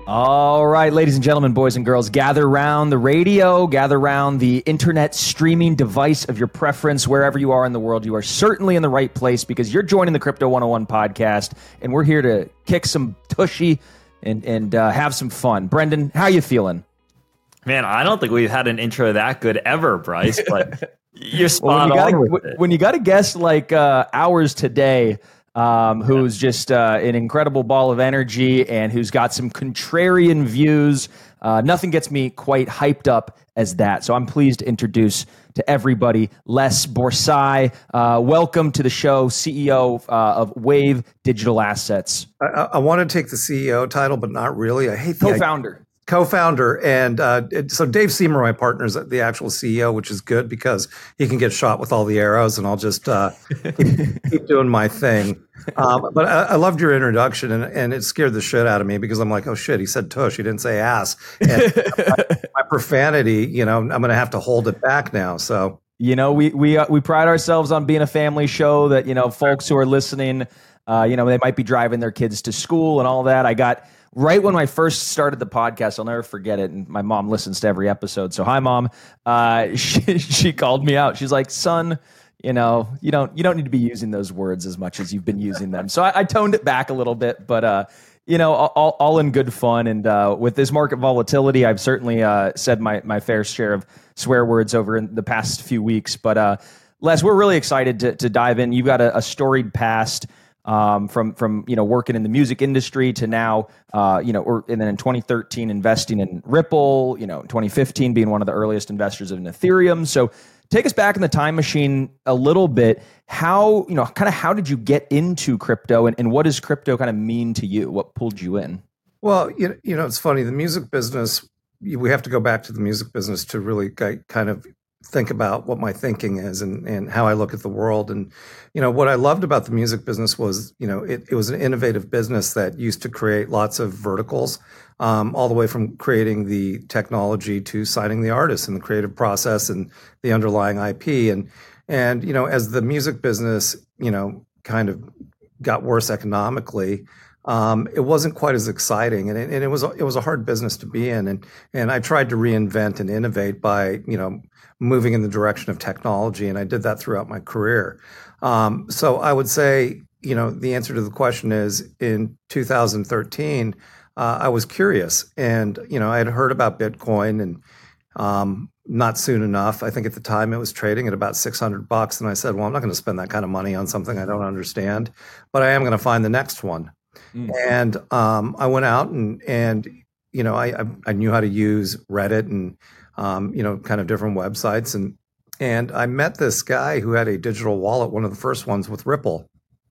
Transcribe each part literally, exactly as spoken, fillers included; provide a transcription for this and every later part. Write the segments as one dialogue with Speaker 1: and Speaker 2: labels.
Speaker 1: All right, ladies and gentlemen, boys and girls, gather round the radio, gather round the internet streaming device of your preference. Wherever you are in the world, you are certainly in the right place because you're joining the Crypto one oh one podcast, and we're here to kick some tushy and, and uh, have some fun. Brendan, how you feeling?
Speaker 2: Man, I don't think we've had an intro that good ever, Bryce, but you're spot
Speaker 1: well, when you
Speaker 2: on
Speaker 1: gotta,
Speaker 2: with it.
Speaker 1: When you got a guest like uh, ours today, um, who's just uh, an incredible ball of energy and who's got some contrarian views, uh, nothing gets me quite hyped up as that. So I'm pleased to introduce to everybody Les Borsai. Uh, welcome to the show, C E O uh, of Wave Digital Assets.
Speaker 3: I, I want to take the C E O title, but not really. I hate the
Speaker 1: co-founder.
Speaker 3: Co-founder, and uh, it, so Dave Seymour, my partner, is the actual C E O, which is good because he can get shot with all the arrows, and I'll just uh, keep, keep doing my thing. Um, but I, I loved your introduction, and, and it scared the shit out of me because I'm like, oh shit, he said tush, he didn't say ass. And my, my profanity, you know, I'm going to have to hold it back now. So
Speaker 1: you know, we we uh, we pride ourselves on being a family show that you know, folks who are listening, uh, you know, they might be driving their kids to school and all that. I got. Right when I first started the podcast, I'll never forget it. And my mom listens to every episode. So hi, Mom. Uh, she, she called me out. She's like, son, you know, you don't you don't need to be using those words as much as you've been using them. So I, I toned it back a little bit, but uh, you know, all, all in good fun. And uh, with this market volatility, I've certainly uh, said my my fair share of swear words over in the past few weeks. But uh, Les, we're really excited to to dive in. You've got a, a storied past. Um, from from you know working in the music industry to now uh, you know or and then in twenty thirteen investing in Ripple, you know twenty fifteen being one of the earliest investors in Ethereum. So take us back in the time machine a little bit. How you know kind of how did you get into crypto, and, and what does crypto kind of mean to you? What pulled you in?
Speaker 3: Well, you know, you know it's funny. The music business, we have to go back to the music business to really kind of think about what my thinking is and, and how I look at the world. And, you know, what I loved about the music business was, you know, it, it was an innovative business that used to create lots of verticals, um, all the way from creating the technology to signing the artists and the creative process and the underlying I P. And, and, you know, as the music business, you know, kind of got worse economically, Um, it wasn't quite as exciting, and it, and it was it was a hard business to be in, and and I tried to reinvent and innovate by you know moving in the direction of technology, and I did that throughout my career. Um, so I would say you know the answer to the question is in two thousand thirteen, uh, I was curious, and you know I had heard about Bitcoin, and um, not soon enough. I think at the time it was trading at about six hundred bucks, and I said, well, I'm not going to spend that kind of money on something I don't understand, but I am going to find the next one. Mm. And um, I went out and, and you know, I, I knew how to use Reddit and, um, you know, kind of different websites. And and I met this guy who had a digital wallet, one of the first ones with Ripple.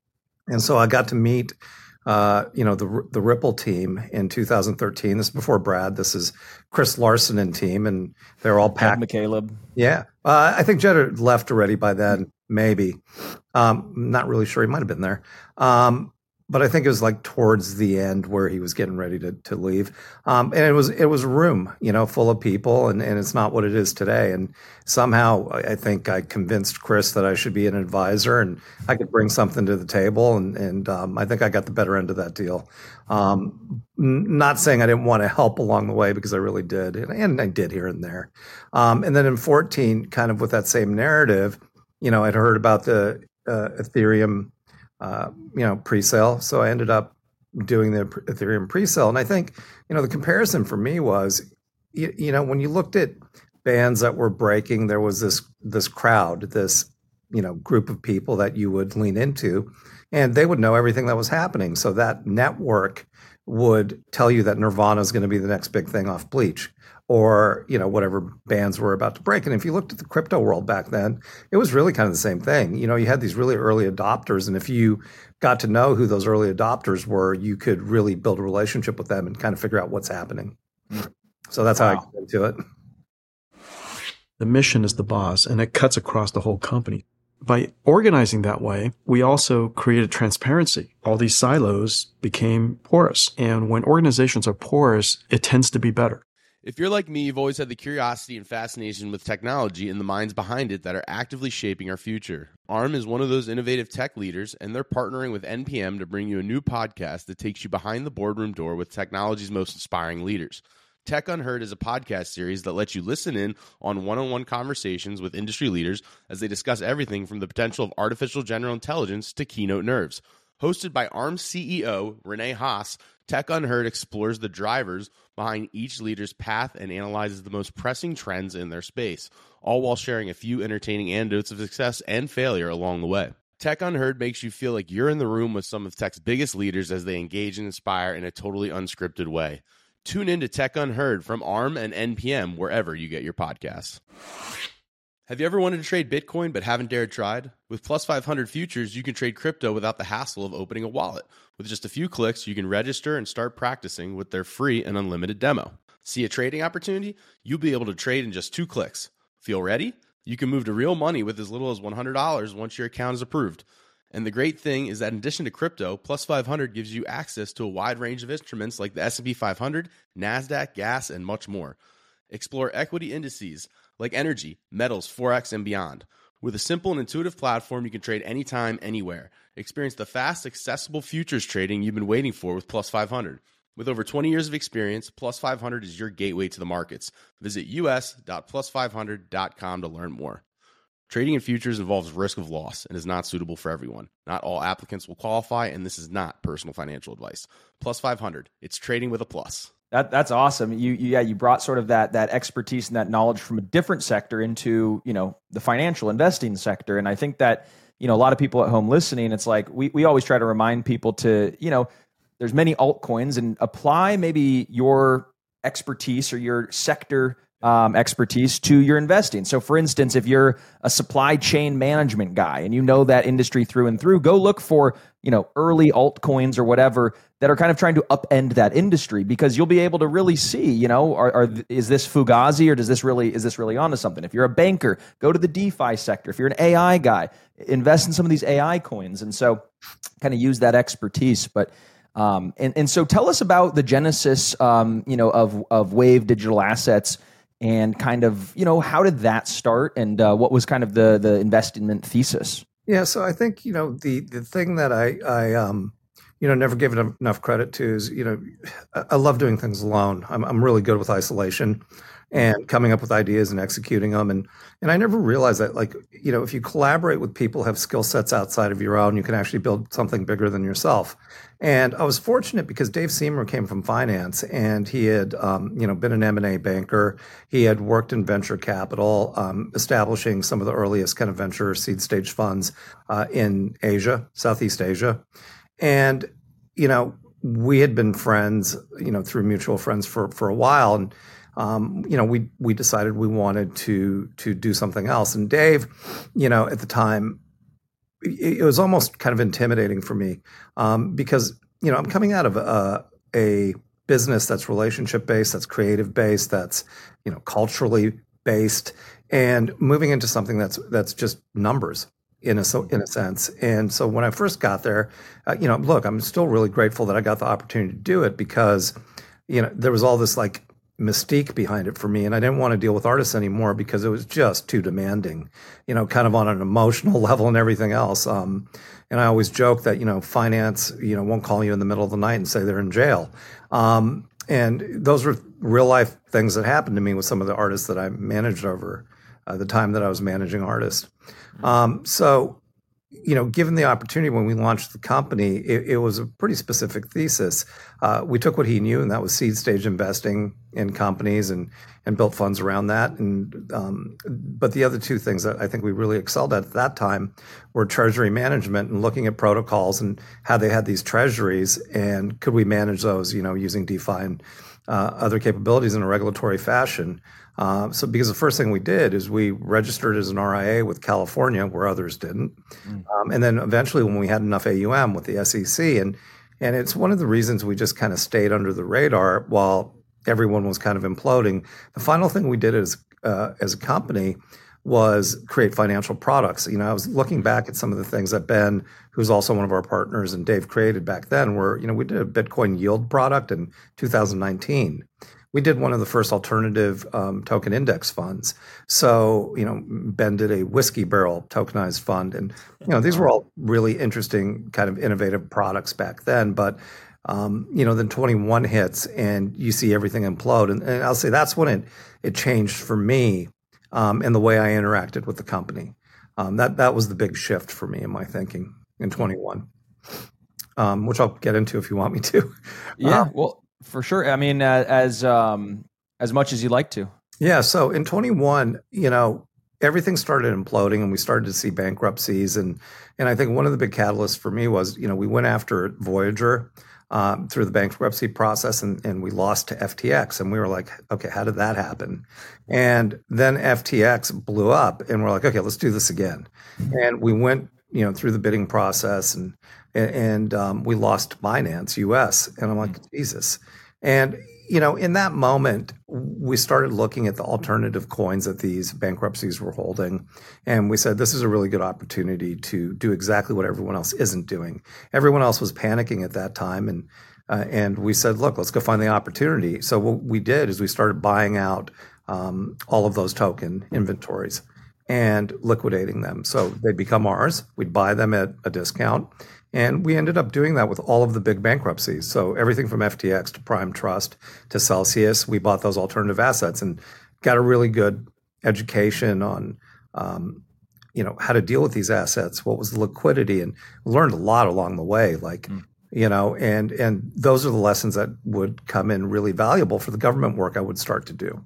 Speaker 3: And so I got to meet, uh, you know, the the Ripple team in two thousand thirteen. This is before Brad. This is Chris Larson and team. And they're all packed.
Speaker 1: Jed McCaleb.
Speaker 3: Yeah. Uh, I think Jed had left already by then, maybe. Um, not really sure. He might have been there. Um But I think it was like towards the end where he was getting ready to to leave, um, and it was it was a room, you know, full of people, and, and it's not what it is today. And somehow I think I convinced Chris that I should be an advisor and I could bring something to the table, and and um, I think I got the better end of that deal. Um, n- not saying I didn't want to help along the way because I really did, and, and I did here and there. Um, and then in fourteen, kind of with that same narrative, you know, I'd heard about the uh, Ethereum. Uh, you know, pre-sale. So I ended up doing the Ethereum pre-sale. And I think, you know, the comparison for me was, you, you know, when you looked at bands that were breaking, there was this this crowd, this, you know, group of people that you would lean into, and they would know everything that was happening. So that network would tell you that Nirvana is going to be the next big thing off Bleach, or, you know, whatever bands were about to break. And if you looked at the crypto world back then, it was really kind of the same thing. You know, you had these really early adopters, and if you got to know who those early adopters were, you could really build a relationship with them and kind of figure out what's happening. So that's wow. how I got into it.
Speaker 4: The mission is the boss, and it cuts across the whole company. By organizing that way, we also created transparency. All these silos became porous. And when organizations are porous, it tends to be better.
Speaker 5: If you're like me, you've always had the curiosity and fascination with technology and the minds behind it that are actively shaping our future. ARM is one of those innovative tech leaders, and they're partnering with N P M to bring you a new podcast that takes you behind the boardroom door with technology's most inspiring leaders. Tech Unheard is a podcast series that lets you listen in on one-on-one conversations with industry leaders as they discuss everything from the potential of artificial general intelligence to keynote nerves. Hosted by ARM C E O Renee Haas, Tech Unheard explores the drivers behind each leader's path and analyzes the most pressing trends in their space, all while sharing a few entertaining anecdotes of success and failure along the way. Tech Unheard makes you feel like you're in the room with some of tech's biggest leaders as they engage and inspire in a totally unscripted way. Tune in to Tech Unheard from ARM and N P M wherever you get your podcasts. Have you ever wanted to trade Bitcoin but haven't dared tried? With Plus five hundred Futures, you can trade crypto without the hassle of opening a wallet. With just a few clicks, you can register and start practicing with their free and unlimited demo. See a trading opportunity? You'll be able to trade in just two clicks. Feel ready? You can move to real money with as little as one hundred dollars once your account is approved. And the great thing is that in addition to crypto, Plus five hundred gives you access to a wide range of instruments like the S and P five hundred, NASDAQ, gas, and much more. Explore equity indices like energy, metals, Forex, and beyond. With a simple and intuitive platform, you can trade anytime, anywhere. Experience the fast, accessible futures trading you've been waiting for with Plus five hundred. With over twenty years of experience, Plus five hundred is your gateway to the markets. Visit u s dot plus five hundred dot com to learn more. Trading in futures involves risk of loss and is not suitable for everyone. Not all applicants will qualify, and this is not personal financial advice. Plus five hundred, it's trading with a plus.
Speaker 1: That that's awesome. You, you yeah, you brought sort of that that expertise and that knowledge from a different sector into, you know, the financial investing sector. And I think that, you know, a lot of people at home listening, it's like we we always try to remind people to, you know, there's many altcoins, and apply maybe your expertise or your sector um, expertise to your investing. So for instance, if you're a supply chain management guy and you know that industry through and through, go look for, you know, early altcoins or whatever that are kind of trying to upend that industry, because you'll be able to really see, you know, are, are is this fugazi or does this really, is this really onto something? If you're a banker, go to the DeFi sector. If you're an A I guy, invest in some of these A I coins. And so kind of use that expertise. But um, and, and so tell us about the genesis, um, you know, of, of Wave Digital Assets, and kind of, you know, how did that start, and uh, what was kind of the the investment thesis?
Speaker 3: Yeah, so I think, you know, the the thing that I I um you know never give it enough credit to is, you know, I, I love doing things alone. I'm I'm really good with isolation and coming up with ideas and executing them, and and I never realized that, like, you know, if you collaborate with people who have skill sets outside of your own, you can actually build something bigger than yourself. And I was fortunate because Dave Seymour came from finance, and he had, um, you know, been an M and A banker. He had worked in venture capital, um, establishing some of the earliest kind of venture seed stage funds uh, in Asia, Southeast Asia. And, you know, we had been friends, you know, through mutual friends for, for a while. And, um, you know, we, we decided we wanted to, to do something else. And Dave, you know, at the time, it was almost kind of intimidating for me um, because, you know, I'm coming out of a, a business that's relationship based, that's creative based, that's, you know, culturally based, and moving into something that's that's just numbers in a so in a sense. And so when I first got there, uh, you know, look, I'm still really grateful that I got the opportunity to do it, because, you know, there was all this like mystique behind it for me, and I didn't want to deal with artists anymore because it was just too demanding, you know, kind of on an emotional level and everything else. Um, and I always joke that, you know, finance, you know, won't call you in the middle of the night and say they're in jail. Um, and those were real life things that happened to me with some of the artists that I managed over uh, the time that I was managing artists. Um, so, you know, given the opportunity when we launched the company, it, it was a pretty specific thesis. Uh, we took what he knew, and that was seed stage investing in companies, and and built funds around that. And um, but the other two things that I think we really excelled at at that time were treasury management and looking at protocols and how they had these treasuries, and could we manage those, you know, using DeFi and uh, other capabilities in a regulatory fashion. Uh, so because the first thing we did is we registered as an R I A with California, where others didn't. Mm. Um, and then eventually when we had enough A U M with the S E C, and and it's one of the reasons we just kind of stayed under the radar while everyone was kind of imploding. The final thing we did as, uh, as a company was create financial products. You know, I was looking back at some of the things that Ben, who's also one of our partners, and Dave created back then, where, you know, we did a Bitcoin yield product in two thousand nineteen. we did one of the first alternative um, token index funds. So, you know, Ben did a whiskey barrel tokenized fund. And, you know, these were all really interesting kind of innovative products back then. But, um, you know, then twenty-one hits and you see everything implode. And, and I'll say that's when it, it changed for me um, in the way I interacted with the company. Um, that, that was the big shift for me in my thinking in twenty-one, um, which I'll get into if you want me to.
Speaker 1: Yeah,
Speaker 3: Um,
Speaker 1: well, for sure. I mean, uh, as um, as much as you'd like to.
Speaker 3: Yeah. So in twenty-one, you know, everything started imploding and we started to see bankruptcies. And, and I think one of the big catalysts for me was, you know, we went after Voyager um, through the bankruptcy process and, and we lost to F T X. And we were like, okay, how did that happen? And then F T X blew up and we're like, okay, let's do this again. And we went, you know, through the bidding process and, and um, we lost Binance U S. And I'm like, Jesus. And, you know, in that moment, we started looking at the alternative coins that these bankruptcies were holding. And we said, this is a really good opportunity to do exactly what everyone else isn't doing. Everyone else was panicking at that time. And, uh, and we said, look, let's go find the opportunity. So what we did is we started buying out um, all of those token inventories and liquidating them. So they'd become ours. We'd buy them at a discount. And we ended up doing that with all of the big bankruptcies. So everything from F T X to Prime Trust to Celsius, we bought those alternative assets and got a really good education on, um, you know, how to deal with these assets. What was the liquidity, and learned a lot along the way. Like, mm. you know, and and those are the lessons that would come in really valuable for the government work I would start to do.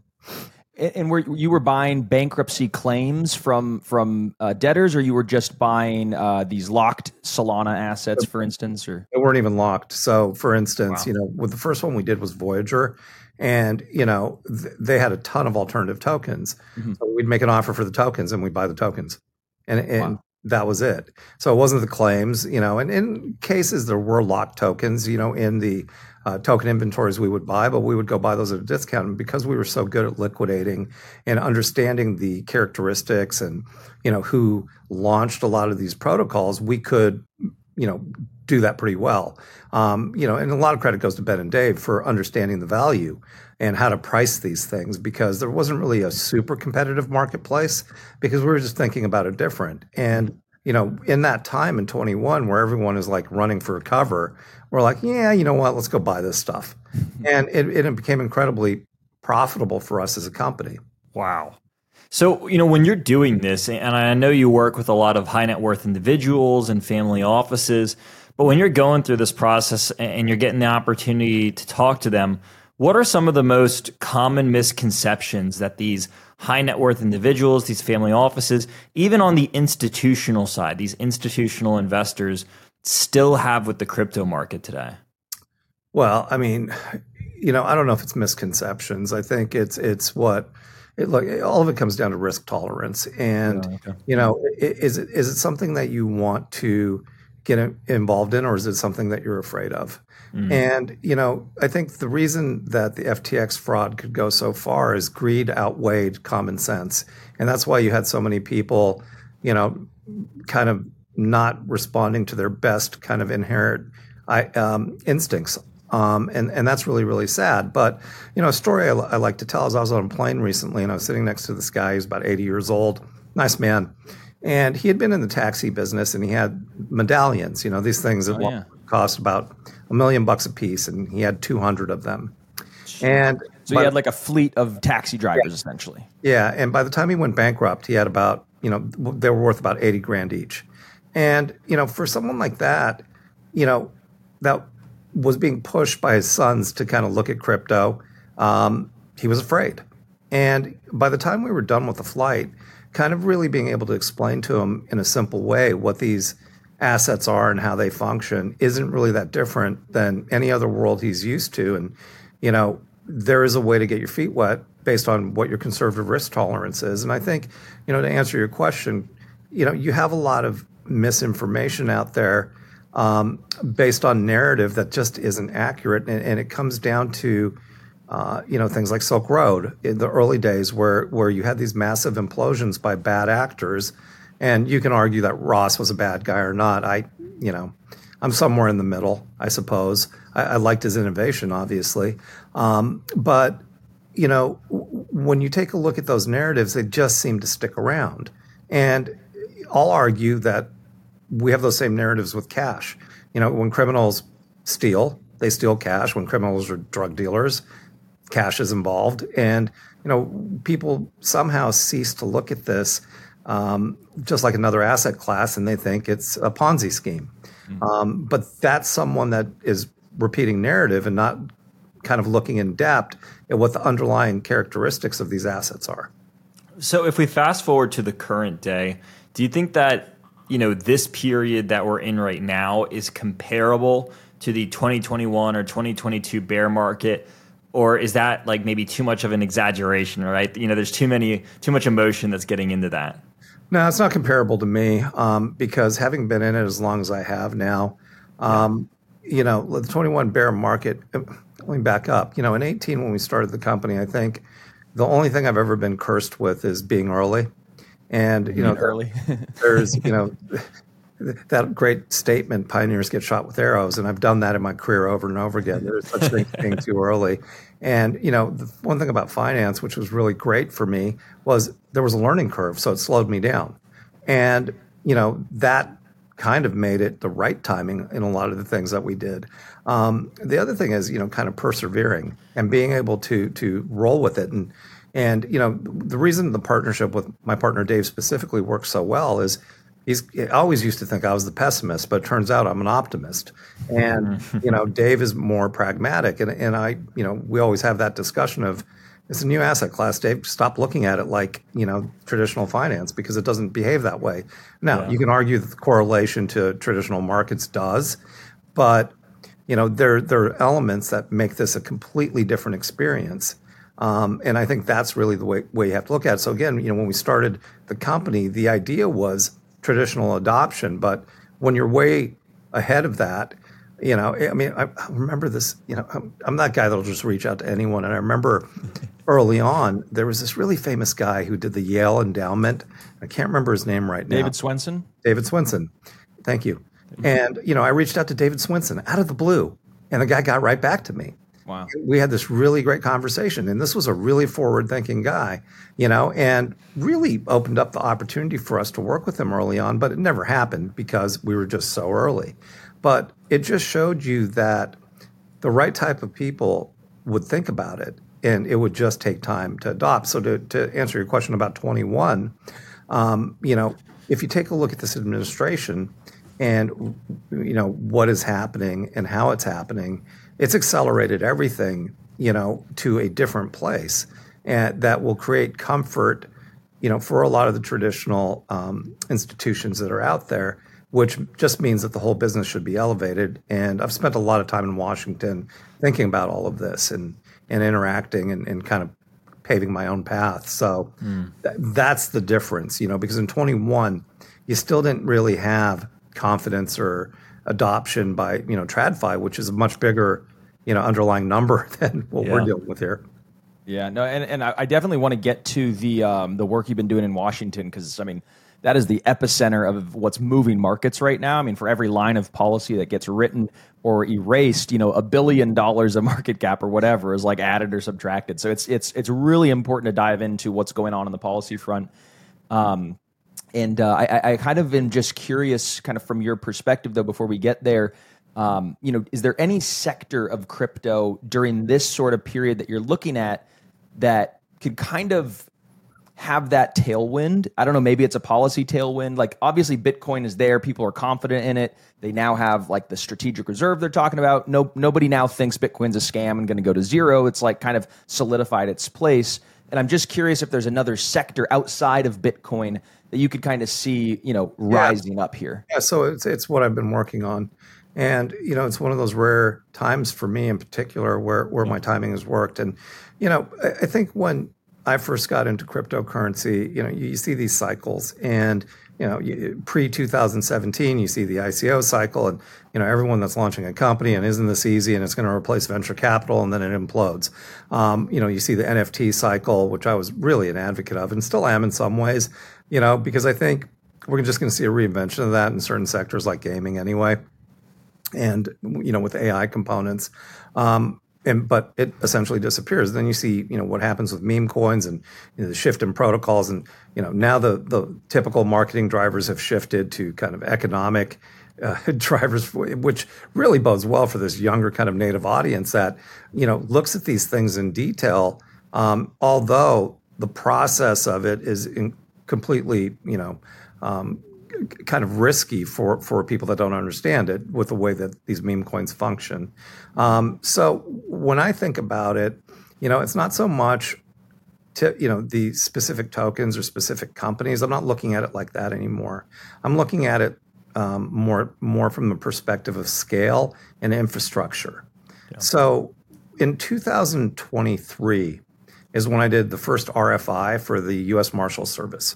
Speaker 1: And were you were buying bankruptcy claims from from uh, debtors, or you were just buying uh, these locked Solana assets, for instance, or
Speaker 3: they weren't even locked. So, for instance,
Speaker 1: wow.
Speaker 3: you know, with the first one we did was Voyager, and you know th- they had a ton of alternative tokens. Mm-hmm. So we'd make an offer for the tokens, and we'd buy the tokens, and and wow. that was it. So it wasn't the claims, you know. And in cases there were locked tokens, you know, in the Uh, token inventories we would buy, but we would go buy those at a discount. And because we were so good at liquidating and understanding the characteristics and, you know, who launched a lot of these protocols, we could, you know, do that pretty well. Um, you know, and a lot of credit goes to Ben and Dave for understanding the value and how to price these things, because there wasn't really a super competitive marketplace because we were just thinking about it different. And you know, in that time in twenty-one where everyone is like running for cover, we're like, yeah, you know what, let's go buy this stuff. And it, it became incredibly profitable for us as a company.
Speaker 2: Wow. So, you know, when you're doing this, and I know you work with a lot of high net worth individuals and family offices, but when you're going through this process and you're getting the opportunity to talk to them, what are some of the most common misconceptions that these high net worth individuals, these family offices, even on the institutional side, these institutional investors still have with the crypto market today?
Speaker 3: Well, I mean, you know, I don't know if it's misconceptions. I think it's it's what it like all of it comes down to risk tolerance. And yeah, okay. you know, is it is it something that you want to get involved in, or is it something that you're afraid of? Mm. And, you know, I think the reason that the F T X fraud could go so far is greed outweighed common sense. And that's why you had so many people, you know, kind of not responding to their best kind of inherent um, instincts. Um, and, and that's really, really sad. But, you know, a story I, I like to tell is I was on a plane recently and I was sitting next to this guy who's about eighty years old, nice man. And he had been in the taxi business and he had medallions, you know, these things that oh, yeah. cost about a million bucks a piece, and he had two hundred of them. And
Speaker 1: so he had like a fleet of taxi drivers, yeah. essentially.
Speaker 3: Yeah. And by the time he went bankrupt, he had about, you know, they were worth about eighty grand each. And, you know, for someone like that, you know, that was being pushed by his sons to kind of look at crypto, um, he was afraid. And by the time we were done with the flight, kind of really being able to explain to him in a simple way what these assets are and how they function isn't really that different than any other world he's used to. And, you know, there is a way to get your feet wet based on what your conservative risk tolerance is. And I think, you know, to answer your question, you know, you have a lot of misinformation out there um, based on narrative that just isn't accurate. And, and it comes down to, uh, you know, things like Silk Road in the early days where, where you had these massive implosions by bad actors. And you can argue that Ross was a bad guy or not. I, you know, I'm somewhere in the middle, I suppose. I, I liked his innovation, obviously. Um, but, you know, when you take a look at those narratives, they just seem to stick around. And I'll argue that we have those same narratives with cash. You know, when criminals steal, they steal cash. When criminals are drug dealers, cash is involved. And, you know, people somehow cease to look at this um, just like another asset class, and they think it's a Ponzi scheme. Mm-hmm. Um, but that's someone that is repeating narrative and not kind of looking in depth at what the underlying characteristics of these assets are.
Speaker 2: So if we fast forward to the current day, do you think that, you know, this period that we're in right now is comparable to the twenty twenty-one or twenty twenty-two bear market? Or is that like maybe too much of an exaggeration, right? You know, there's too many, too much emotion that's getting into that.
Speaker 3: No, it's not comparable to me um, because having been in it as long as I have now, um, yeah. you know, the twenty-one bear market, let me back up. You know, in eighteen when we started the company, I think the only thing I've ever been cursed with is being early. And, you, you know,
Speaker 1: early.
Speaker 3: there's, you know, that great statement, pioneers get shot with arrows. And I've done that in my career over and over again. There's such thing as being too early. And, you know, the one thing about finance, which was really great for me, was there was a learning curve. So it slowed me down. And, you know, that kind of made it the right timing in a lot of the things that we did. Um, the other thing is, you know, kind of persevering and being able to to roll with it. And, and you know, the reason the partnership with my partner Dave specifically works so well is he's I always used to think I was the pessimist, but it turns out I'm an optimist. And, you know, Dave is more pragmatic. And, and I, you know, we always have that discussion of, it's a new asset class, Dave. Stop looking at it like, you know, traditional finance because it doesn't behave that way. Now, yeah. you can argue that the correlation to traditional markets does, but, you know, there, there are elements that make this a completely different experience. Um, and I think that's really the way, way you have to look at it. So again, you know, when we started the company, the idea was traditional adoption, but when you're way ahead of that, you know, I mean, I remember this, you know, I'm, I'm that guy that'll just reach out to anyone. And I remember early on, there was this really famous guy who did the Yale endowment. I can't remember his name right now.
Speaker 1: David Swenson?
Speaker 3: David Swenson. Thank you. And, you know, I reached out to David Swenson out of the blue, and the guy got right back to me.
Speaker 1: Wow.
Speaker 3: We had this really great conversation, and this was a really forward-thinking guy, you know, and really opened up the opportunity for us to work with him early on, but it never happened because we were just so early. But it just showed you that the right type of people would think about it, and it would just take time to adopt. So to, to answer your question about twenty-one, um, you know, if you take a look at this administration and, you know, what is happening and how it's happening, it's accelerated everything, you know, to a different place, and that will create comfort, you know, for a lot of the traditional um, institutions that are out there, which just means that the whole business should be elevated. And I've spent a lot of time in Washington thinking about all of this and, and interacting and, and kind of paving my own path. So mm. th- that's the difference, you know, because in twenty-one, you still didn't really have confidence or adoption by, you know, TradFi, which is a much bigger, you know, underlying number than what yeah. we're dealing with here.
Speaker 1: Yeah, no, and, and I definitely want to get to the um, the work you've been doing in Washington because, I mean, that is the epicenter of what's moving markets right now. I mean, for every line of policy that gets written or erased, you know, a billion dollars of market cap or whatever is like added or subtracted. So it's it's it's really important to dive into what's going on on the policy front. Um, and uh, I, I kind of am just curious, kind of from your perspective, though, before we get there, um, you know, is there any sector of crypto during this sort of period that you're looking at that could kind of have that tailwind? I don't know, maybe it's a policy tailwind. Like obviously Bitcoin is there. People are confident in it. They now have like the strategic reserve they're talking about. No, nobody now thinks Bitcoin's a scam and going to go to zero. It's like kind of solidified its place. And I'm just curious if there's another sector outside of Bitcoin that you could kind of see, you know, rising
Speaker 3: yeah.
Speaker 1: up here.
Speaker 3: Yeah. So it's, it's what I've been working on. And, you know, it's one of those rare times for me in particular where, where my timing has worked. And, you know, I, I think when I first got into cryptocurrency, you know, you, you see these cycles and, you know, you, pre two thousand seventeen, you see the I C O cycle and, you know, everyone that's launching a company and isn't this easy and it's going to replace venture capital and then it implodes. Um, you know, you see the N F T cycle, which I was really an advocate of and still am in some ways, you know, because I think we're just going to see a reinvention of that in certain sectors like gaming anyway. And, you know, with A I components. Um, and but it essentially disappears. Then you see, you know, what happens with meme coins and you know, the shift in protocols, and you know now the the typical marketing drivers have shifted to kind of economic uh, drivers, which really bodes well for this younger kind of native audience that you know looks at these things in detail. Um, although the process of it is in completely, you know. Um, kind of risky for, for people that don't understand it with the way that these meme coins function. Um, so when I think about it, you know, it's not so much to, you know, the specific tokens or specific companies. I'm not looking at it like that anymore. I'm looking at it um, more, more from the perspective of scale and infrastructure. Yeah. So in two thousand twenty-three is when I did the first R F I for the U S Marshal Service.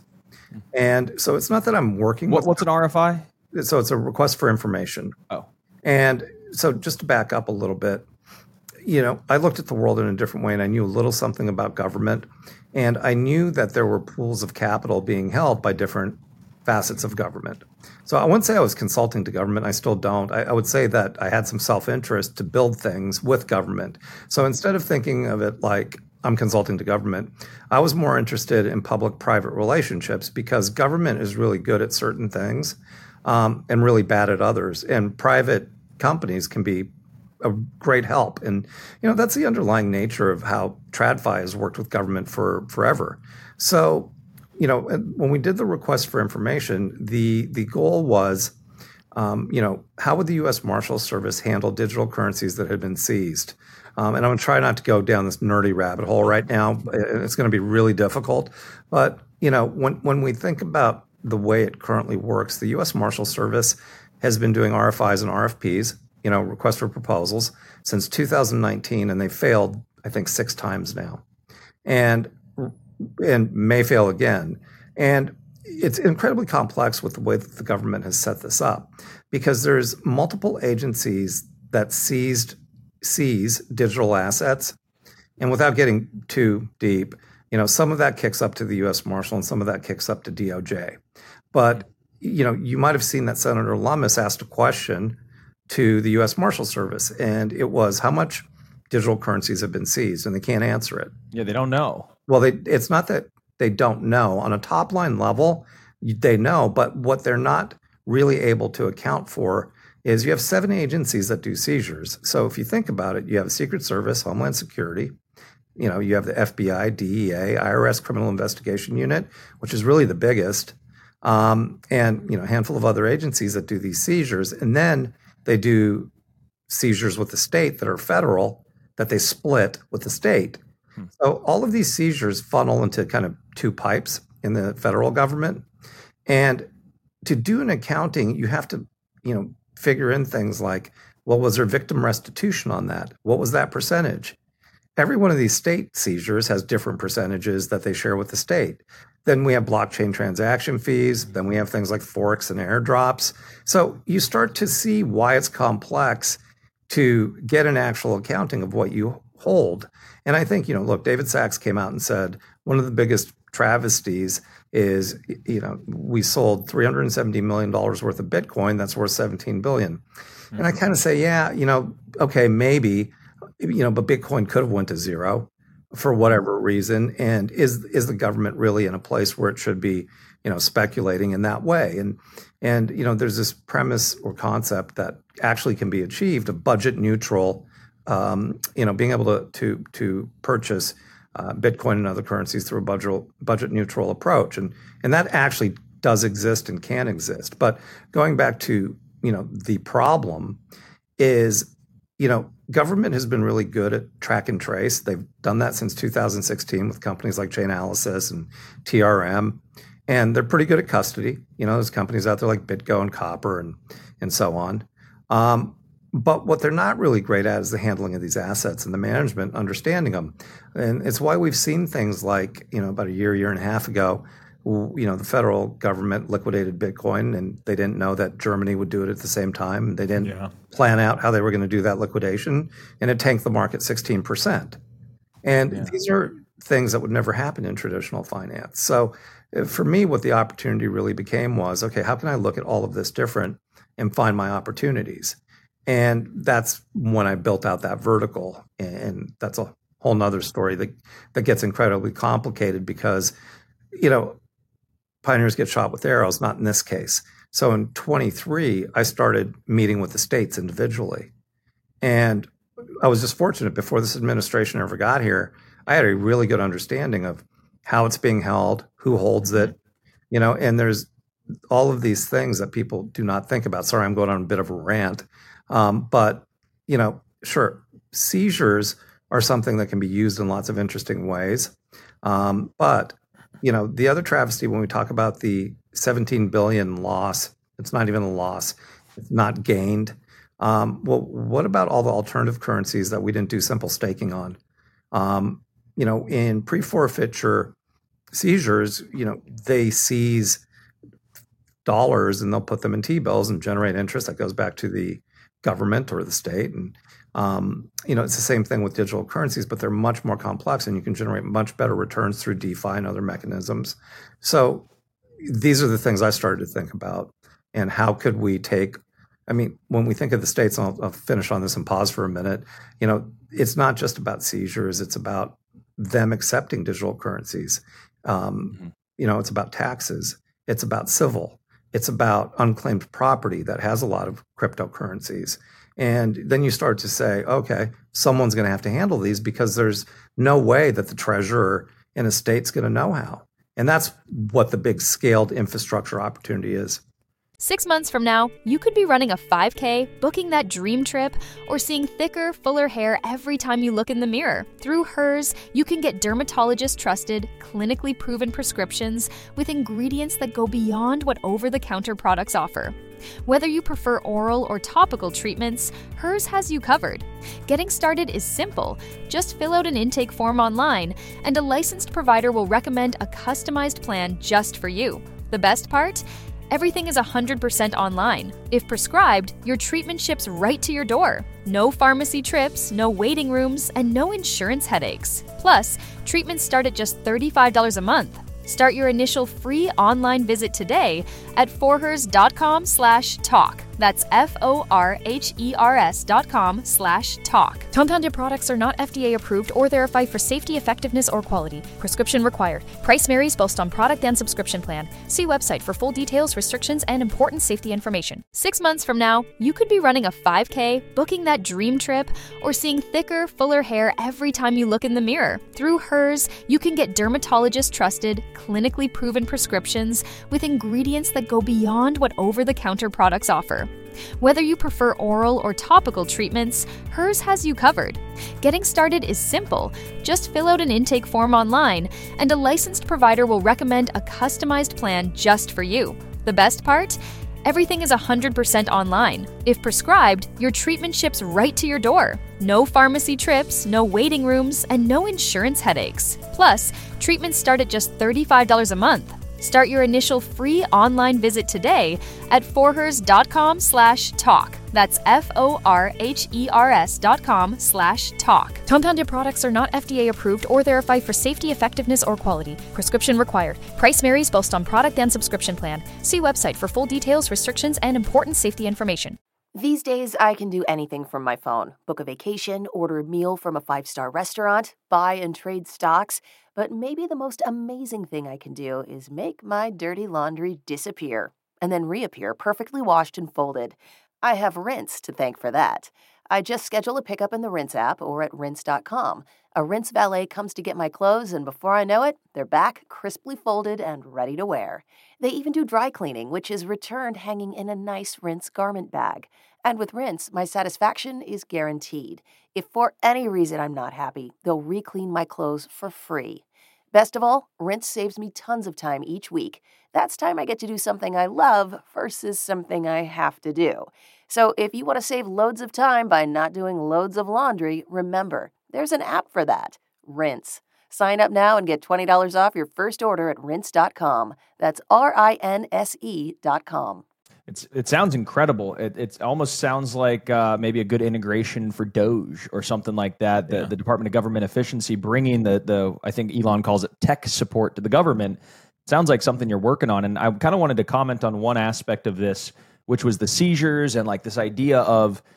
Speaker 3: And so it's not that I'm working
Speaker 1: what,
Speaker 3: with...
Speaker 1: What's an R F I?
Speaker 3: So it's a request for information.
Speaker 1: Oh.
Speaker 3: And so just to back up a little bit, you know, I looked at the world in a different way and I knew a little something about government. And I knew that there were pools of capital being held by different facets of government. So I wouldn't say I was consulting to government. I still don't. I, I would say that I had some self-interest to build things with government. So instead of thinking of it like I'm consulting to government, I was more interested in public-private relationships because government is really good at certain things um, and really bad at others. And private companies can be a great help. And, you know, that's the underlying nature of how TradFi has worked with government for forever. So, you know, when we did the request for information, the the goal was, um, you know, how would the U S Marshal Service handle digital currencies that had been seized? Um, and I'm going to try not to go down this nerdy rabbit hole right now. It's going to be really difficult. But, you know, when, when we think about the way it currently works, the U S Marshal Service has been doing R F Is and R F Ps, you know, request for proposals, since two thousand nineteen, and they failed, I think, six times now. And and may fail again. And it's incredibly complex with the way that the government has set this up, because there's multiple agencies that seized seize digital assets. And without getting too deep, you know, some of that kicks up to the U S Marshal and some of that kicks up to D O J. But, you know, you might have seen that Senator Lummis asked a question to the U S Marshal Service, and it was, how much digital currencies have been seized? And they can't answer it.
Speaker 1: Yeah, they don't know.
Speaker 3: Well, they, it's not that they don't know. On a top line level, they know, but what they're not really able to account for is you have seven agencies that do seizures. So if you think about it, you have a Secret Service, Homeland Security, you know, you have the F B I, D E A, I R S Criminal Investigation Unit, which is really the biggest, um, and, you know, a handful of other agencies that do these seizures. And then they do seizures with the state that are federal, that they split with the state. Hmm. So all of these seizures funnel into kind of two pipes in the federal government. And to do an accounting, you have to, you know, figure in things like, well, was there victim restitution on that? What was that percentage? Every one of these state seizures has different percentages that they share with the state. Then we have blockchain transaction fees. Then we have things like forks and airdrops. So you start to see why it's complex to get an actual accounting of what you hold. And I think, you know, look, David Sachs came out and said one of the biggest travesties is, you know, we sold three hundred seventy million dollars worth of Bitcoin. That's worth seventeen billion dollars. Mm-hmm. And I kind of say, yeah, you know, okay, maybe, you know, but Bitcoin could have went to zero for whatever reason. And is is the government really in a place where it should be, you know, speculating in that way? And, and you know, there's this premise or concept that actually can be achieved, a budget neutral, um, you know, being able to to to purchase uh, Bitcoin and other currencies through a budget budget neutral approach, and and that actually does exist and can exist. But going back to, you know, the problem is, you know, government has been really good at track and trace. They've done that since two thousand sixteen with companies like Chainalysis and T R M, and they're pretty good at custody. You know, there's companies out there like BitGo and Copper and and so on. Um, but what they're not really great at is the handling of these assets and the management, understanding them. And it's why we've seen things like, you know, about a year, year and a half ago, you know, the federal government liquidated Bitcoin, and they didn't know that Germany would do it at the same time. They didn't yeah. plan out how they were going to do that liquidation, and it tanked the market sixteen percent. And yeah. these are things that would never happen in traditional finance. So for me, what the opportunity really became was, okay, how can I look at all of this different and find my opportunities? And that's when I built out that vertical. And that's a whole nother story that, that gets incredibly complicated because, you know, pioneers get shot with arrows, not in this case. So in twenty-three, I started meeting with the states individually. And I was just fortunate before this administration ever got here, I had a really good understanding of how it's being held, who holds it, you know, and there's all of these things that people do not think about. Sorry, I'm going on a bit of a rant. Um, but, you know, sure, seizures are something that can be used in lots of interesting ways. Um, but, you know, the other travesty when we talk about the seventeen billion loss, it's not even a loss, it's not gained. Um, well, what about all the alternative currencies that we didn't do simple staking on? Um, you know, in pre-forfeiture seizures, you know, they seize dollars and they'll put them in T-bills and generate interest that goes back to the government or the state. And, um, you know, it's the same thing with digital currencies, but they're much more complex and you can generate much better returns through DeFi and other mechanisms. So these are the things I started to think about. And how could we take, I mean, when we think of the states, I'll, I'll finish on this and pause for a minute, you know, it's not just about seizures, it's about them accepting digital currencies. Um, mm-hmm. You know, it's about taxes, it's about civil, it's about unclaimed property that has a lot of cryptocurrencies. And then you start to say, okay, someone's going to have to handle these because there's no way that the treasurer in a state's going to know how. And that's what the big scaled infrastructure opportunity is.
Speaker 6: Six months from now, you could be running a five K, booking that dream trip, or seeing thicker, fuller hair every time you look in the mirror. Through Hers, you can get dermatologist-trusted, clinically proven prescriptions with ingredients that go beyond what over-the-counter products offer. Whether you prefer oral or topical treatments, Hers has you covered. Getting started is simple. Just fill out an intake form online, and a licensed provider will recommend a customized plan just for you. The best part? Everything is one hundred percent online. If prescribed, your treatment ships right to your door. No pharmacy trips, no waiting rooms, and no insurance headaches. Plus, treatments start at just thirty-five dollars a month. Start your initial free online visit today at forhers.com slash talk. That's F-O-R-H-E-R-S dot com slash talk. Compounded products are not F D A approved or verified for safety, effectiveness, or quality. Prescription required. Price varies based on product and subscription plan. See website for full details, restrictions, and important safety information. Six months from now, you could be running a five K, booking that dream trip, or seeing thicker, fuller hair every time you look in the mirror. Through Hers, you can get dermatologist-trusted, clinically proven prescriptions with ingredients that go beyond what over-the-counter products offer. Whether you prefer oral or topical treatments, Hers has you covered. Getting started is simple. Just fill out an intake form online, and a licensed provider will recommend a customized plan just for you. The best part? Everything is one hundred percent online. If prescribed, your treatment ships right to your door. No pharmacy trips, no waiting rooms, and no insurance headaches. Plus, treatments start at just thirty-five dollars a month. Start your initial free online visit today at forhers.com slash talk. That's F-O-R-H-E-R-S dot com slash talk. Compounded products are not F D A approved or verified for safety, effectiveness, or quality. Prescription required. Price varies based on product and subscription plan. See website for full details, restrictions, and important safety information.
Speaker 7: These days, I can do anything from my phone. Book a vacation, order a meal from a five-star restaurant, buy and trade stocks. But maybe the most amazing thing I can do is make my dirty laundry disappear and then reappear perfectly washed and folded. I have Rinse to thank for that. I just schedule a pickup in the Rinse app or at rinse dot com. A Rinse valet comes to get my clothes, and before I know it, they're back, crisply folded and ready to wear. They even do dry cleaning, which is returned hanging in a nice Rinse garment bag. And with Rinse, my satisfaction is guaranteed. If for any reason I'm not happy, they'll re-clean my clothes for free. Best of all, Rinse saves me tons of time each week. That's time I get to do something I love versus something I have to do. So if you want to save loads of time by not doing loads of laundry, remember, there's an app for that, Rinse. Sign up now and get twenty dollars off your first order at rinse dot com. That's R I N S E dot com.
Speaker 1: It's, it sounds incredible. It it's almost sounds like uh, maybe a good integration for Doge or something like that. The,
Speaker 2: Yeah.
Speaker 1: the Department of Government Efficiency bringing the, the, I think Elon calls it tech support to the government. Sounds like something you're working on. And I kind of wanted to comment on one aspect of this, which was the seizures and like this idea of,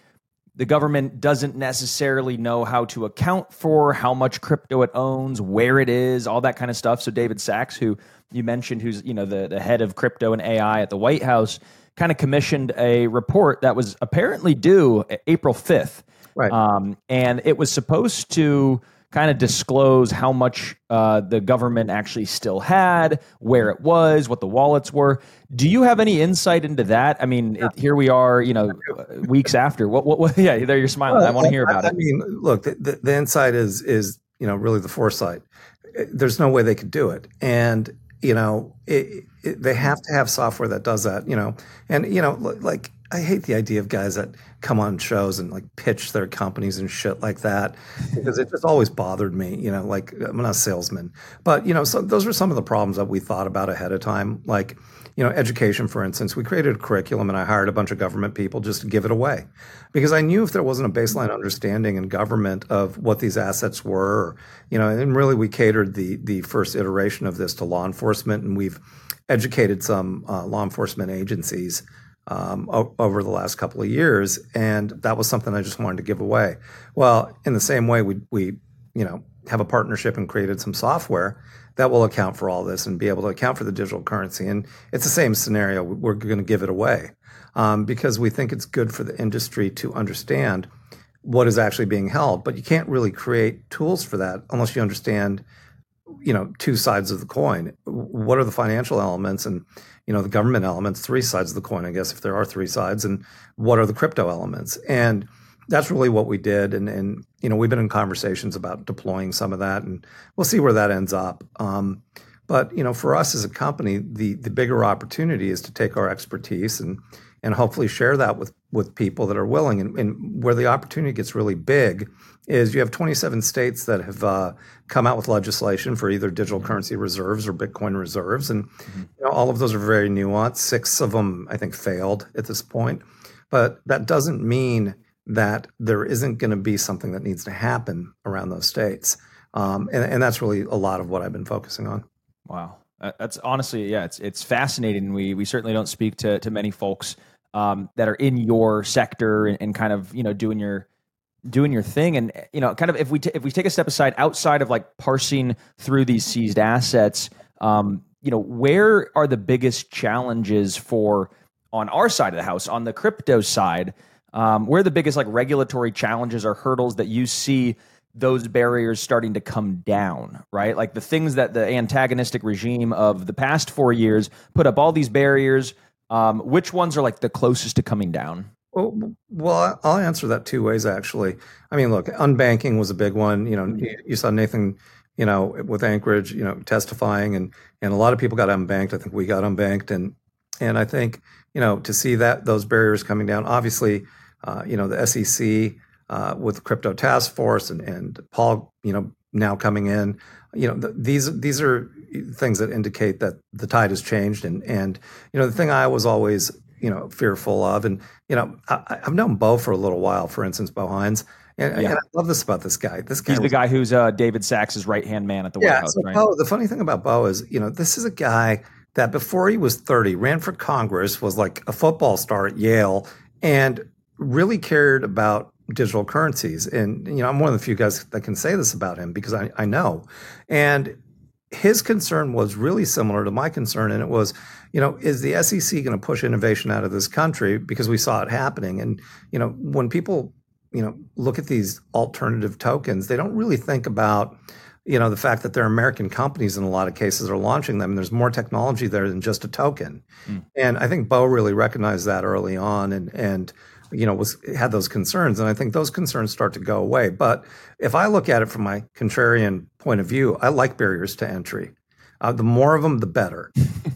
Speaker 1: the government doesn't necessarily know how to account for how much crypto it owns, where it is, all that kind of stuff. So David Sachs, who you mentioned, who's you know the, the head of crypto and A I at the White House, kind of commissioned a report that was apparently due April fifth.
Speaker 3: Right.
Speaker 1: Um, and it was supposed to kind of disclose how much uh, the government actually still had, where it was, what the wallets were. Do you have any insight into that? I mean, it, here we are, you know, weeks after. What? What? what yeah, there you're smiling. Well, I want to hear about
Speaker 3: I,
Speaker 1: it.
Speaker 3: I mean, look, the, the, the insight is is you know really the foresight. There's no way they could do it, and you know it, it, they have to have software that does that. You know, and you know like. I hate the idea of guys that come on shows and like pitch their companies and shit like that because it just always bothered me, you know, like I'm not a salesman, but you know, so those are some of the problems that we thought about ahead of time. Like, you know, education, for instance, we created a curriculum and I hired a bunch of government people just to give it away because I knew if there wasn't a baseline understanding in government of what these assets were, or, you know, and really we catered the, the first iteration of this to law enforcement, and we've educated some uh, law enforcement agencies Um, o- over the last couple of years, and that was something I just wanted to give away. Well, in the same way, we we you know have a partnership and created some software that will account for all this and be able to account for the digital currency. And it's the same scenario. We're going to give it away um, because we think it's good for the industry to understand what is actually being held. But you can't really create tools for that unless you understand, you know, two sides of the coin. What are the financial elements and you know, the government elements, three sides of the coin, I guess, if there are three sides, and what are the crypto elements? And that's really what we did. And, and you know, we've been in conversations about deploying some of that, and we'll see where that ends up. Um, but, you know, for us as a company, the the bigger opportunity is to take our expertise and and hopefully share that with, with people that are willing. And, and where the opportunity gets really big is you have twenty-seven states that have uh, come out with legislation for either digital currency reserves or Bitcoin reserves. And mm-hmm. you know, all of those are very nuanced. Six of them, I think, failed at this point. But that doesn't mean that there isn't going to be something that needs to happen around those states. Um, and, and that's really a lot of what I've been focusing on.
Speaker 1: Wow. That's honestly, yeah, it's it's fascinating. We we certainly don't speak to to many folks um, that are in your sector and, and kind of, you know, doing your doing your thing. And, you know, kind of if we t- if we take a step aside outside of like parsing through these seized assets, um, you know, where are the biggest challenges for on our side of the house, on the crypto side? Um, where are the biggest like regulatory challenges or hurdles that you see those barriers starting to come down, right? Like the things that the antagonistic regime of the past four years put up all these barriers. Um, which ones are like the closest to coming down?
Speaker 3: Well, well, I'll answer that two ways, actually. I mean, look, unbanking was a big one. You know, you saw Nathan, you know, with Anchorage, you know, testifying, and and a lot of people got unbanked. I think we got unbanked, and and I think, you know, to see that those barriers coming down, obviously, uh, you know, the S E C uh, with the Crypto Task Force and and Paul, you know, now coming in, you know, th- these these are things that indicate that the tide has changed, and and you know, the thing I was always, you know, fearful of. And, you know, I, I've known Bo for a little while, for instance, Bo Hines. And, yeah. and I love this about this guy. This guy
Speaker 1: He's
Speaker 3: was,
Speaker 1: the guy who's uh, David Sachs's right-hand man at the
Speaker 3: yeah,
Speaker 1: White House,
Speaker 3: so
Speaker 1: right?
Speaker 3: Bo, the funny thing about Bo is, you know, this is a guy that before he was thirty, ran for Congress, was like a football star at Yale, and really cared about digital currencies. And, you know, I'm one of the few guys that can say this about him because I, I know. And his concern was really similar to my concern, and it was, you know, is the S E C going to push innovation out of this country? Because we saw it happening. And, you know, when people, you know, look at these alternative tokens, they don't really think about, you know, the fact that they're American companies in a lot of cases are launching them. And there's more technology there than just a token. Mm. And I think Bo really recognized that early on, and, and, you know, was had those concerns. And I think those concerns start to go away. But if I look at it from my contrarian point of view, I like barriers to entry. Uh, the more of them, the better.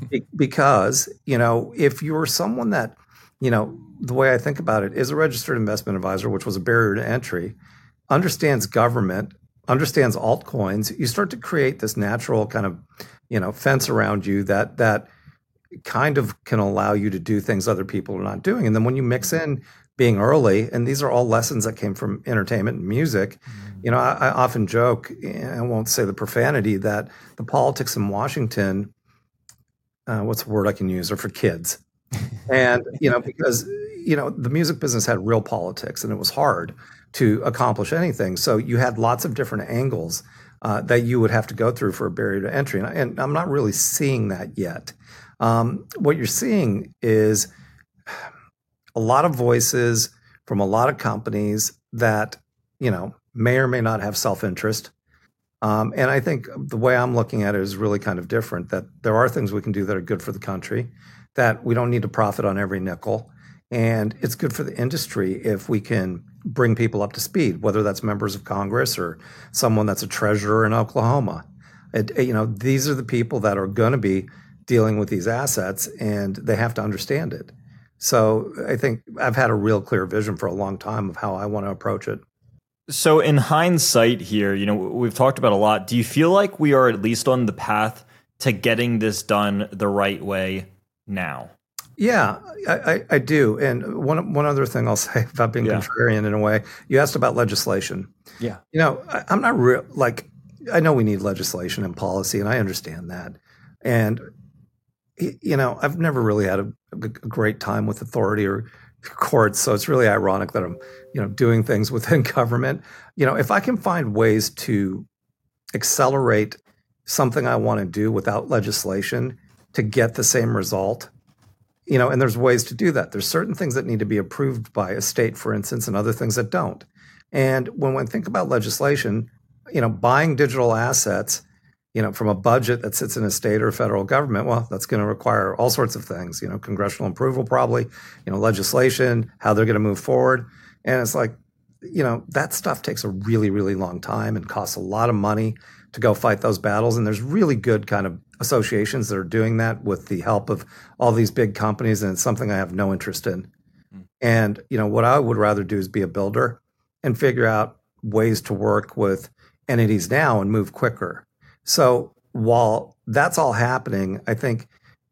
Speaker 3: Because, you know, if you're someone that, you know, the way I think about it is a registered investment advisor, which was a barrier to entry, understands government, understands altcoins, you start to create this natural kind of, you know, fence around you that that kind of can allow you to do things other people are not doing. And then when you mix in being early, and these are all lessons that came from entertainment and music, you know, I, I often joke, I won't say the profanity, that the politics in Washington, uh, what's the word I can use, are for kids. And, you know, because, you know, the music business had real politics, and it was hard to accomplish anything. So you had lots of different angles uh, that you would have to go through for a barrier to entry. And, and I'm not really seeing that yet. Um, what you're seeing is a lot of voices from a lot of companies that, you know, may or may not have self-interest. Um, and I think the way I'm looking at it is really kind of different, that there are things we can do that are good for the country, that we don't need to profit on every nickel. And it's good for the industry if we can bring people up to speed, whether that's members of Congress or someone that's a treasurer in Oklahoma. It, you know, these are the people that are going to be dealing with these assets, and they have to understand it. So I think I've had a real clear vision for a long time of how I want to approach it.
Speaker 2: So in hindsight here, you know, we've talked about a lot. Do you feel like we are at least on the path to getting this done the right way now? Yeah,
Speaker 3: I, I, I do. And one one other thing I'll say about being yeah. contrarian in a way, you asked about legislation.
Speaker 1: Yeah.
Speaker 3: You know, I, I'm not real, like, I know we need legislation and policy, and I understand that. And, you know, I've never really had a, a great time with authority or courts. So it's really ironic that I'm, you know, doing things within government. You know, if I can find ways to accelerate something I want to do without legislation to get the same result, you know, and there's ways to do that. There's certain things that need to be approved by a state, for instance, and other things that don't. And when we think about legislation, you know, buying digital assets, you know, from a budget that sits in a state or federal government, well, that's going to require all sorts of things, you know, congressional approval, probably, you know, legislation, how they're going to move forward. And it's like, you know, that stuff takes a really, really long time and costs a lot of money to go fight those battles. And there's really good kind of associations that are doing that with the help of all these big companies. And it's something I have no interest in. Mm. And, you know, what I would rather do is be a builder and figure out ways to work with entities now and move quicker. So while that's all happening, I think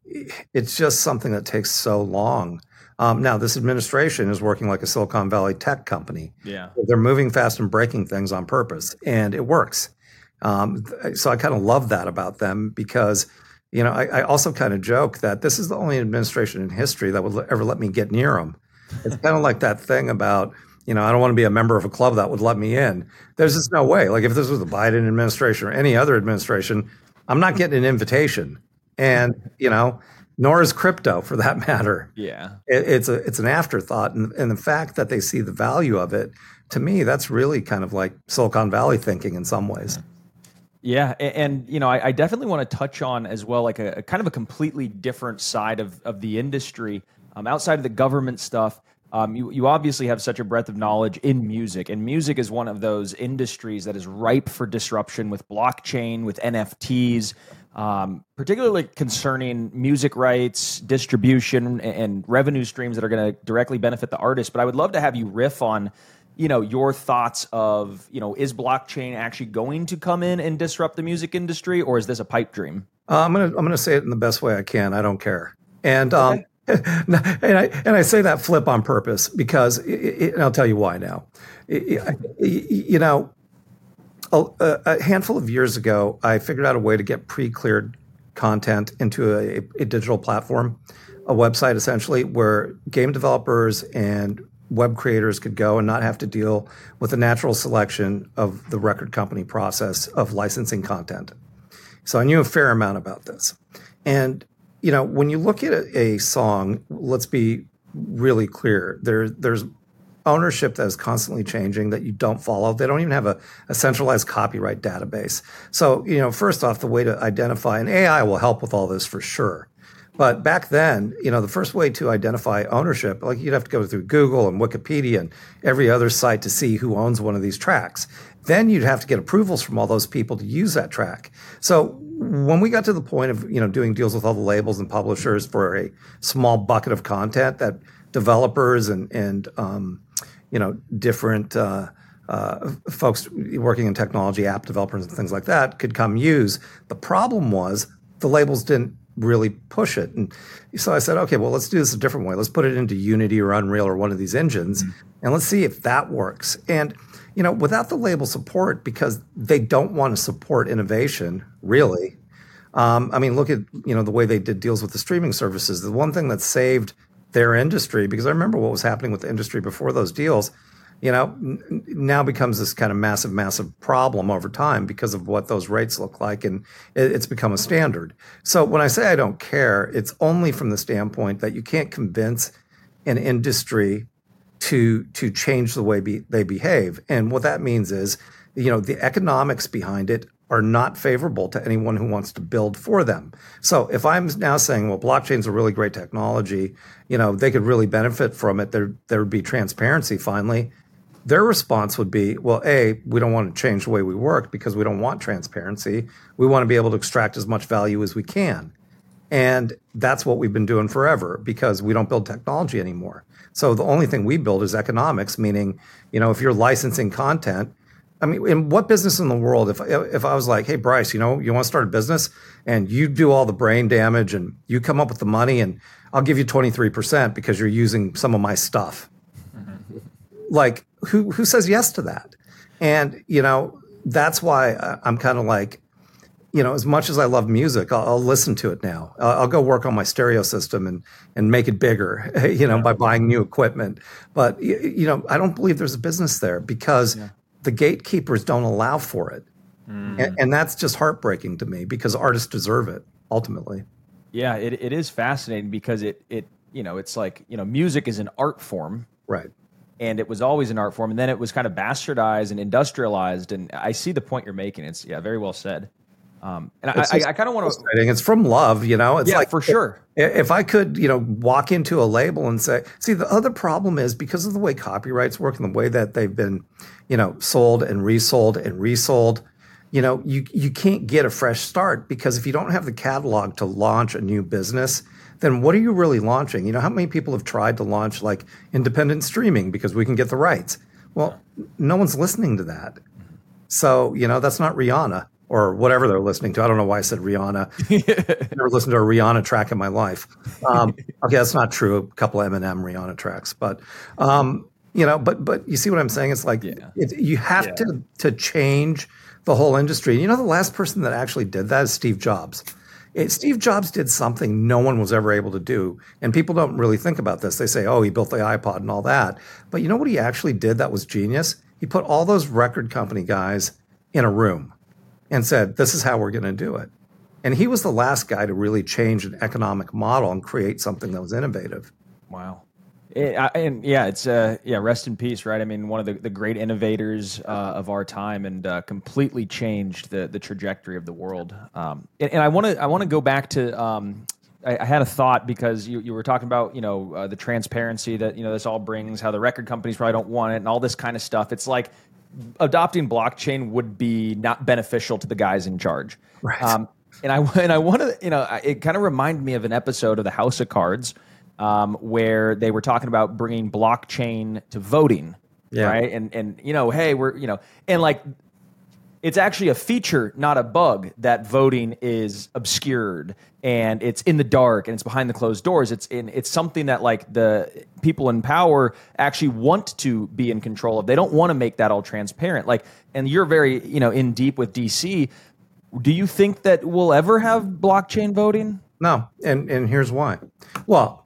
Speaker 3: it's just something that takes so long. Um, now, this administration is working like a Silicon Valley tech company.
Speaker 1: Yeah,
Speaker 3: they're moving fast and breaking things on purpose, and it works. Um, so I kind of love that about them because, you know, I, I also kind of joke that this is the only administration in history that would ever let me get near them. It's kind of like that thing about, you know, I don't want to be a member of a club that would let me in. There's just no way. Like if this was the Biden administration or any other administration, I'm not getting an invitation. And, you know, nor is crypto for that matter.
Speaker 1: Yeah.
Speaker 3: It, it's a it's an afterthought. And, and the fact that they see the value of it, to me, that's really kind of like Silicon Valley thinking in some ways.
Speaker 1: Yeah, and, and you know, I, I definitely want to touch on as well, like a, a kind of a completely different side of, of the industry, um, outside of the government stuff. Um, you, you obviously have such a breadth of knowledge in music, and music is one of those industries that is ripe for disruption with blockchain, with N F Ts, um, particularly concerning music rights, distribution, and, and revenue streams that are going to directly benefit the artist. But I would love to have you riff on, you know, your thoughts of, you know, is blockchain actually going to come in and disrupt the music industry, or is this a pipe dream?
Speaker 3: Uh, I'm gonna I'm gonna say it in the best way I can. I don't care, and. Um, okay. and I and I say that flip on purpose because, it, it, and I'll tell you why now. It, it, you know, a, a handful of years ago, I figured out a way to get pre-cleared content into a, a digital platform, a website essentially, where game developers and web creators could go and not have to deal with the natural selection of the record company process of licensing content. So I knew a fair amount about this, and you know, when you look at a, a song, let's be really clear. There, there's ownership that is constantly changing that you don't follow. They don't even have a, a centralized copyright database. So, you know, first off, the way to identify, and A I will help with all this for sure. But back then, you know, the first way to identify ownership, like you'd have to go through Google and Wikipedia and every other site to see who owns one of these tracks. Then you'd have to get approvals from all those people to use that track. So when we got to the point of, you know, doing deals with all the labels and publishers for a small bucket of content that developers and, and um, you know, different uh, uh, folks working in technology, app developers and things like that could come use, the problem was the labels didn't really push it. And so I said, okay, well, let's do this a different way. Let's put it into Unity or Unreal or one of these engines, mm-hmm. and let's see if that works. And, you know, without the label support, because they don't want to support innovation, really. Um, I mean, look at, you know, the way they did deals with the streaming services. The one thing that saved their industry, because I remember what was happening with the industry before those deals, you know, n- now becomes this kind of massive, massive problem over time because of what those rates look like. And it, it's become a standard. So when I say I don't care, it's only from the standpoint that you can't convince an industry to to change the way be, they behave. And what that means is, you know, the economics behind it are not favorable to anyone who wants to build for them. So if I'm now saying, well, blockchain's a really great technology, you know, they could really benefit from it, there there would be transparency finally. Their response would be, well, A, we don't want to change the way we work because we don't want transparency. We want to be able to extract as much value as we can. And that's what we've been doing forever because we don't build technology anymore. So the only thing we build is economics, meaning, you know, if you're licensing content, I mean, in what business in the world, if if I was like, hey, Bryce, you know, you want to start a business and you do all the brain damage and you come up with the money and I'll give you twenty-three percent because you're using some of my stuff. Mm-hmm. Like, who who says yes to that? And, you know, that's why I'm kind of like, you know, as much as I love music, I'll, I'll listen to it now. I'll, I'll go work on my stereo system and and make it bigger, you know, yeah. by buying new equipment. But, you, you know, I don't believe there's a business there because yeah. the gatekeepers don't allow for it. Mm. And, and that's just heartbreaking to me because artists deserve it, ultimately.
Speaker 1: Yeah, it, it is fascinating because it, it, you know, it's like, you know, music is an art form.
Speaker 3: Right.
Speaker 1: And it was always an art form. And then it was kind of bastardized and industrialized. And I see the point you're making. It's, yeah, very well said. Um, and I, I, I kind of want to.
Speaker 3: It's from love, you know. It's
Speaker 1: yeah,
Speaker 3: like,
Speaker 1: for sure.
Speaker 3: If, if I could, you know, walk into a label and say, see, the other problem is because of the way copyrights work and the way that they've been, you know, sold and resold and resold, you know, you you can't get a fresh start because if you don't have the catalog to launch a new business, then what are you really launching? You know, how many people have tried to launch like independent streaming because we can get the rights? Well, no one's listening to that. So, you know, that's not Rihanna. Or whatever they're listening to. I don't know why I said Rihanna. I've never listened to a Rihanna track in my life. Um, okay, that's not true. A couple of Eminem Rihanna tracks, but um, you know, but but you see what I'm saying? It's like yeah. it, you have yeah. to to change the whole industry. You know, the last person that actually did that is Steve Jobs. It, Steve Jobs did something no one was ever able to do, and people don't really think about this. They say, "Oh, he built the iPod and all that," but you know what he actually did that was genius? He put all those record company guys in a room and said, this is how we're going to do it. And he was the last guy to really change an economic model and create something that was innovative.
Speaker 1: Wow. It, I, and yeah, it's uh, yeah, rest in peace, right? I mean, one of the, the great innovators uh, of our time and uh, completely changed the the trajectory of the world. Um, and, and I want to I want to go back to um, I, I had a thought because you, you were talking about, you know, uh, the transparency that, you know, this all brings, how the record companies probably don't want it and all this kind of stuff. It's like, adopting blockchain would be not beneficial to the guys in charge.
Speaker 3: Right.
Speaker 1: Um, and I and I want to, you know, it kind of reminded me of an episode of the House of Cards um, where they were talking about bringing blockchain to voting, yeah. right? And and you know, hey, we're you know, and like, it's actually a feature, not a bug, that voting is obscured and it's in the dark and it's behind the closed doors. It's in, it's something that like the people in power actually want to be in control of. They don't want to make that all transparent. Like, and you're very, you know, in deep with D C. Do you think that we'll ever have blockchain voting?
Speaker 3: No, and and here's why. Well,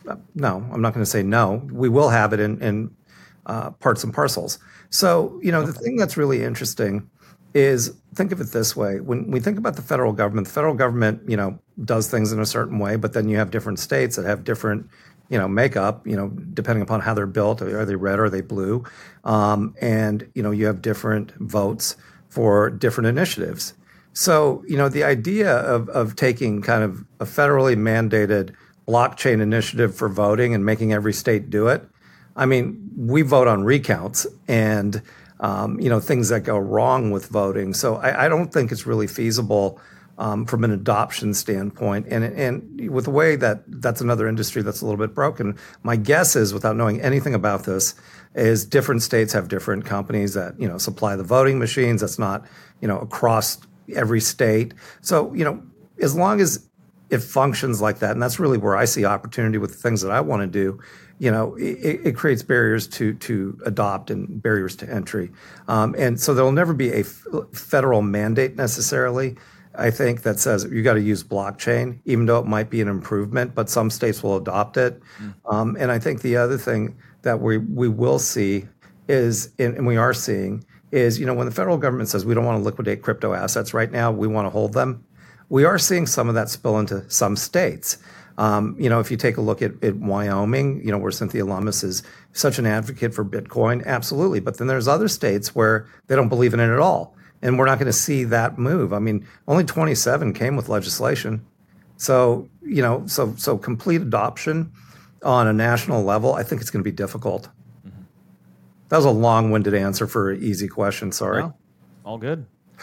Speaker 3: no, I'm not going to say no. We will have it in in uh, parts and parcels. So, you know, the thing that's really interesting is, think of it this way. When we think about the federal government, the federal government, you know, does things in a certain way, but then you have different states that have different, you know, makeup, you know, depending upon how they're built. Are they red or are they blue? Um, and, you know, you have different votes for different initiatives. So, you know, the idea of, of taking kind of a federally mandated blockchain initiative for voting and making every state do it, I mean, we vote on recounts and Um, you know, things that go wrong with voting. So I, I don't think it's really feasible um, from an adoption standpoint. And and with the way that that's another industry that's a little bit broken. My guess is, without knowing anything about this, is different states have different companies that, you know, supply the voting machines. That's not, you know, across every state. So, you know, as long as it functions like that, and that's really where I see opportunity with the things that I want to do, you know, it, it creates barriers to to adopt and barriers to entry. Um, and so there'll never be a f- federal mandate necessarily. I think, that says you got to use blockchain, even though it might be an improvement, but some states will adopt it. Mm. Um, and I think the other thing that we we will see is, and we are seeing, is, you know, when the federal government says we don't want to liquidate crypto assets right now, we want to hold them. We are seeing some of that spill into some states. Um, you know, if you take a look at, at Wyoming, you know, where Cynthia Lummis is such an advocate for Bitcoin, absolutely. But then there's other states where they don't believe in it at all. And we're not going to see that move. I mean, only twenty-seven came with legislation. So, you know, so so complete adoption on a national level, I think it's going to be difficult. Mm-hmm. That was a long-winded answer for an easy question. Sorry.
Speaker 1: No, all good.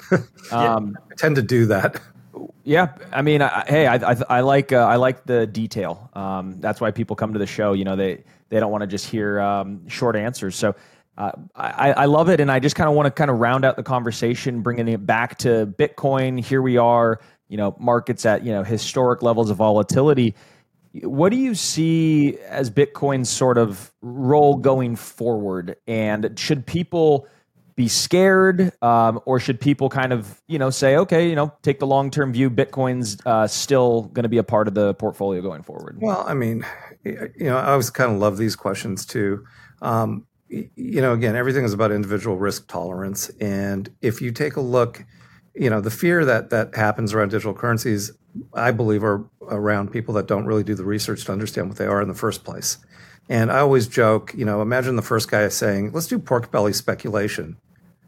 Speaker 3: um, I tend to do that.
Speaker 1: Yeah, I mean, I, hey, I, I, I like uh, I like the detail. Um, that's why people come to the show. You know, they they don't want to just hear um, short answers. So uh, I, I love it, and I just kind of want to kind of round out the conversation, bringing it back to Bitcoin. Here we are, you know, markets at you know historic levels of volatility. What do you see as Bitcoin's sort of role going forward? And should people be scared, um, or should people kind of, you know, say, okay, you know, take the long-term view, Bitcoin's uh, still going to be a part of the portfolio going forward?
Speaker 3: Well, I mean, you know, I always kind of love these questions too. Um, you know, again, everything is about individual risk tolerance. And if you take a look, you know, the fear that that happens around digital currencies, I believe, are around people that don't really do the research to understand what they are in the first place. And I always joke, you know, imagine the first guy saying, let's do pork belly speculation.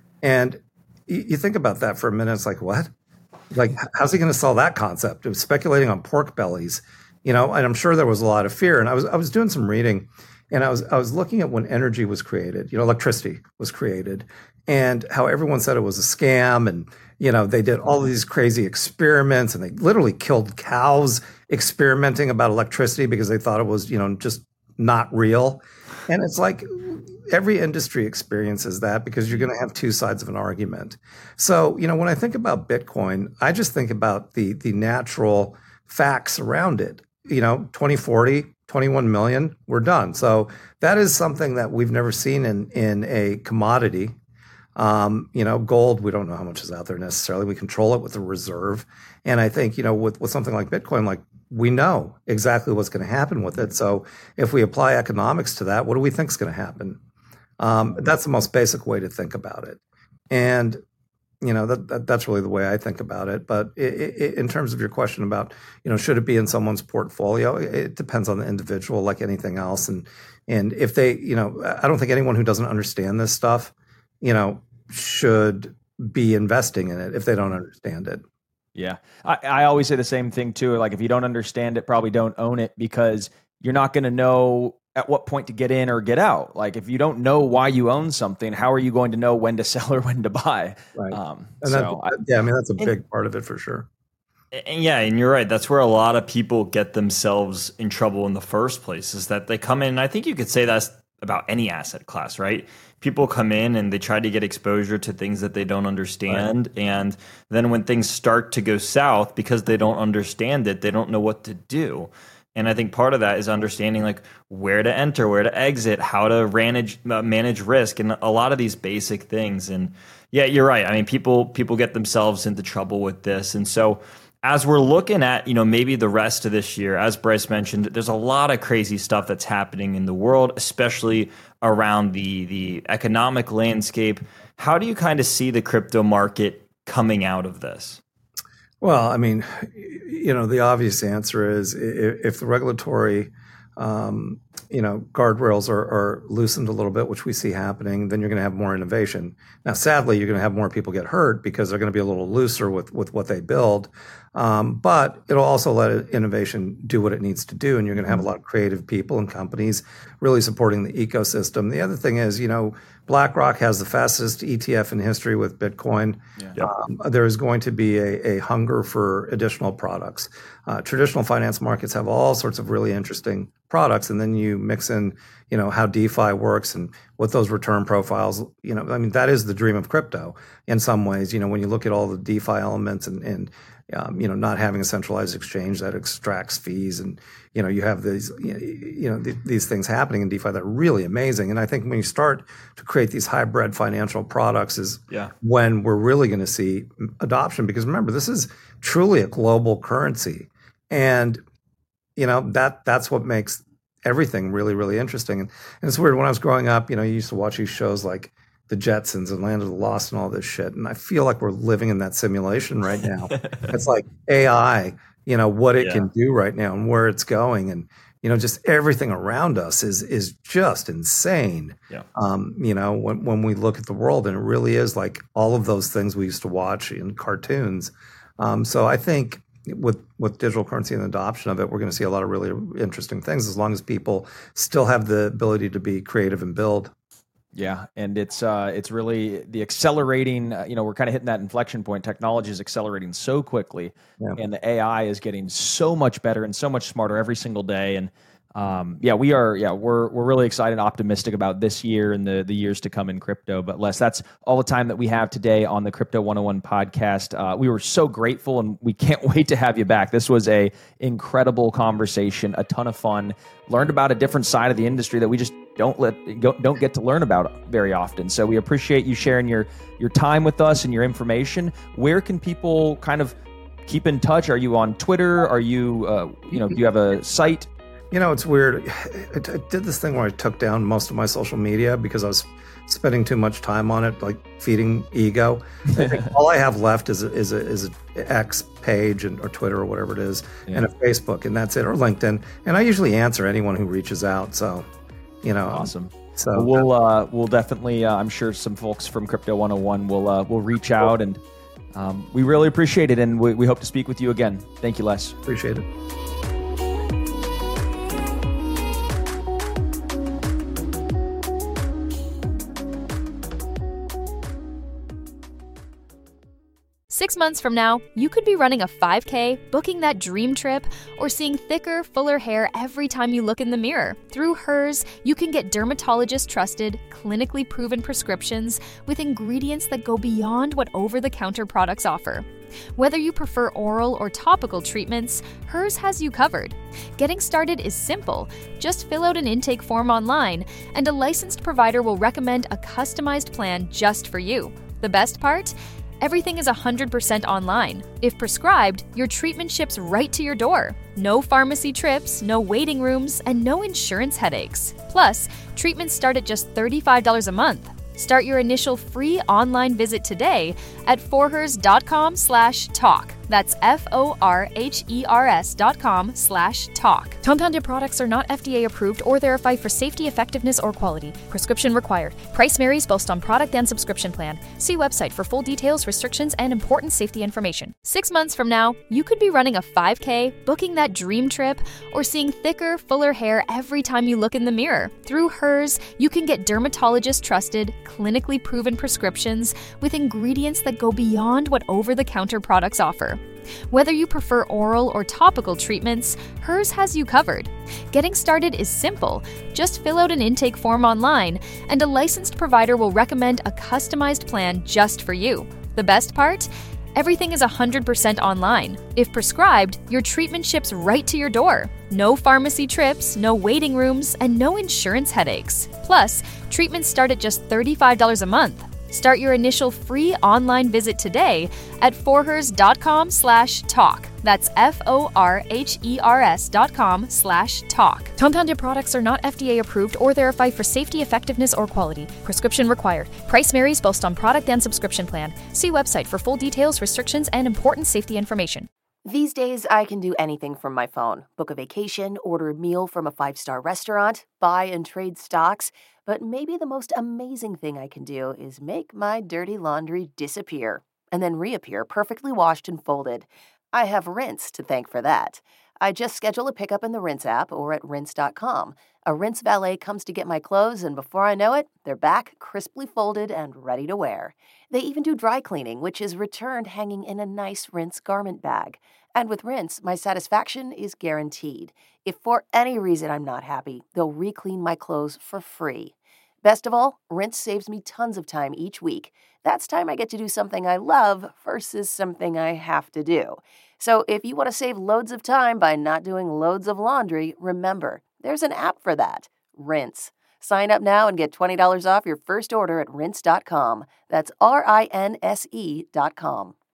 Speaker 3: And you think about that for a minute. It's like, what? Like, how's he going to sell that concept of speculating on pork bellies? You know, and I'm sure there was a lot of fear. And I was I was doing some reading, and I was I was looking at when energy was created. You know, electricity was created, and how everyone said it was a scam, and you know, they did all of these crazy experiments, and they literally killed cows experimenting about electricity because they thought it was, you know, just not real. And it's like, every industry experiences that because you're going to have two sides of an argument. So, you know, when I think about Bitcoin, I just think about the the natural facts around it. You know, twenty forty, twenty-one million, we're done. So that is something that we've never seen in in a commodity. Um, you know, gold, we don't know how much is out there necessarily. We control it with a reserve. And I think, you know, with, with something like Bitcoin, like, we know exactly what's going to happen with it. So if we apply economics to that, what do we think is going to happen? Um, that's the most basic way to think about it. And, you know, that, that that's really the way I think about it. But it, it, in terms of your question about, you know, should it be in someone's portfolio? It depends on the individual, like anything else. And, and if they, you know, I don't think anyone who doesn't understand this stuff, you know, should be investing in it if they don't understand it.
Speaker 1: Yeah. I, I always say the same thing too. Like, if you don't understand it, probably don't own it, because you're not going to know at what point to get in or get out. Like, if you don't know why you own something, how are you going to know when to sell or when to buy?
Speaker 3: Right.
Speaker 1: Um,
Speaker 3: and
Speaker 1: so
Speaker 3: that,
Speaker 1: I,
Speaker 3: yeah, I mean, that's a big
Speaker 2: and,
Speaker 3: part of it for sure.
Speaker 2: And yeah, and you're right. That's where a lot of people get themselves in trouble in the first place, is that they come in. And I think you could say that's about any asset class, right? People come in and they try to get exposure to things that they don't understand. Right. And then when things start to go south because they don't understand it, they don't know what to do. And I think part of that is understanding like where to enter, where to exit, how to manage uh, manage risk, and a lot of these basic things. And yeah, you're right. I mean, people people get themselves into trouble with this. And so as we're looking at, you know, maybe the rest of this year, as Bryce mentioned, there's a lot of crazy stuff that's happening in the world, especially around the the economic landscape. How do you kind of see the crypto market coming out of this?
Speaker 3: Well, I mean, you know, the obvious answer is if, if the regulatory, um, you know, guardrails are, are loosened a little bit, which we see happening, then you're going to have more innovation. Now, sadly, you're going to have more people get hurt because they're going to be a little looser with, with what they build. Um, but it'll also let innovation do what it needs to do. And you're going to have a lot of creative people and companies really supporting the ecosystem. The other thing is, you know, BlackRock has the fastest E T F in history with Bitcoin. Yeah. Um, there is going to be a, a hunger for additional products. Uh, traditional finance markets have all sorts of really interesting products. And then you mix in, you know, how DeFi works and what those return profiles, you know, I mean, that is the dream of crypto in some ways. You know, when you look at all the DeFi elements and, and um, you know, not having a centralized exchange that extracts fees, and you know, you have these, you know, th- these things happening in DeFi that are really amazing. And I think when you start to create these hybrid financial products, is
Speaker 2: Yeah.
Speaker 3: when we're really going to see adoption. Because remember, this is truly a global currency, and you know that that's what makes everything really, really interesting. And, and it's weird. When I was growing up, you know, you used to watch these shows like The Jetsons and Land of the Lost and all this shit. And I feel like we're living in that simulation right now. It's like A I, you know, what it
Speaker 2: Yeah.
Speaker 3: can do right now and where it's going. And, you know, just everything around us is is just insane.
Speaker 2: Yeah.
Speaker 3: Um, you know, when, when we look at the world, and it really is like all of those things we used to watch in cartoons. Um, so I think with with digital currency and the adoption of it, we're going to see a lot of really interesting things, as long as people still have the ability to be creative and build.
Speaker 1: Yeah, and it's uh, it's really the accelerating. Uh, you know, we're kind of hitting that inflection point. Technology is accelerating so quickly,
Speaker 3: Yeah.
Speaker 1: and the A I is getting so much better and so much smarter every single day. And um, yeah, we are. Yeah, we're we're really excited and optimistic about this year and the the years to come in crypto. But Les, that's all the time that we have today on the Crypto one oh one podcast. Uh, we were so grateful, and we can't wait to have you back. This was a incredible conversation, a ton of fun. Learned about a different side of the industry that we just don't let don't get to learn about very often. So we appreciate you sharing your your time with us and your information. Where can people kind of keep in touch? Are you on Twitter? Are you uh, you know do you have a site?
Speaker 3: You know, it's weird. I, I did this thing where I took down most of my social media because I was spending too much time on it, like feeding ego. I think all I have left is a, is a, is a X page and or Twitter or whatever it is,
Speaker 1: Yeah.
Speaker 3: and a Facebook, and that's it, or LinkedIn. And I usually answer anyone who reaches out. So, you know,
Speaker 1: Awesome.
Speaker 3: So
Speaker 1: Well, we'll uh, we'll definitely. Uh, I'm sure some folks from Crypto one oh one will uh, will reach out, and um, we really appreciate it, and we, we hope to speak with you again. Thank you, Les.
Speaker 3: appreciate it.
Speaker 6: Six months from now, you could be running a five K, booking that dream trip, or seeing thicker, fuller hair every time you look in the mirror. Through Hers, you can get dermatologist-trusted, clinically proven prescriptions with ingredients that go beyond what over-the-counter products offer. Whether you prefer oral or topical treatments, Hers has you covered. Getting started is simple. Just fill out an intake form online, and a licensed provider will recommend a customized plan just for you. The best part? Everything is one hundred percent online. If prescribed, your treatment ships right to your door. No pharmacy trips, no waiting rooms, and no insurance headaches. Plus, treatments start at just thirty-five dollars a month. Start your initial free online visit today at forhers.com slash talk. That's F-O-R-H-E-R-S dot com slash talk. Compounded products are not F D A approved or verified for safety, effectiveness, or quality. Prescription required. Price varies based on product and subscription plan. See website for full details, restrictions, and important safety information. Six months from now, you could be running a five K, booking that dream trip, or seeing thicker, fuller hair every time you look in the mirror. Through Hers, you can get dermatologist-trusted, clinically proven prescriptions with ingredients that go beyond what over-the-counter products offer. Whether you prefer oral or topical treatments, Hers has you covered. Getting started is simple. Just fill out an intake form online, and a licensed provider will recommend a customized plan just for you. The best part? Everything is one hundred percent online. If prescribed, your treatment ships right to your door. No pharmacy trips, no waiting rooms, and no insurance headaches. Plus, treatments start at just thirty-five dollars a month. Start your initial free online visit today at forhers.com slash talk. That's F-O-R-H-E-R-S dot com slash talk. Compounded products are not F D A approved or verified for safety, effectiveness, or quality. Prescription required. Price varies based on product and subscription plan. See website for full details, restrictions, and important safety information.
Speaker 7: These days, I can do anything from my phone. Book a vacation, order a meal from a five-star restaurant, buy and trade stocks. But maybe the most amazing thing I can do is make my dirty laundry disappear and then reappear perfectly washed and folded. I have Rinse to thank for that. I just schedule a pickup in the Rinse app or at rinse dot com. A Rinse valet comes to get my clothes, and before I know it, they're back, crisply folded and ready to wear. They even do dry cleaning, which is returned hanging in a nice Rinse garment bag. And with Rinse, my satisfaction is guaranteed. If for any reason I'm not happy, they'll re-clean my clothes for free. Best of all, Rinse saves me tons of time each week. That's time I get to do something I love versus something I have to do. So if you want to save loads of time by not doing loads of laundry, remember, there's an app for that, Rinse. Sign up now and get twenty dollars off your first order at rinse dot com. That's R I N S E dot com.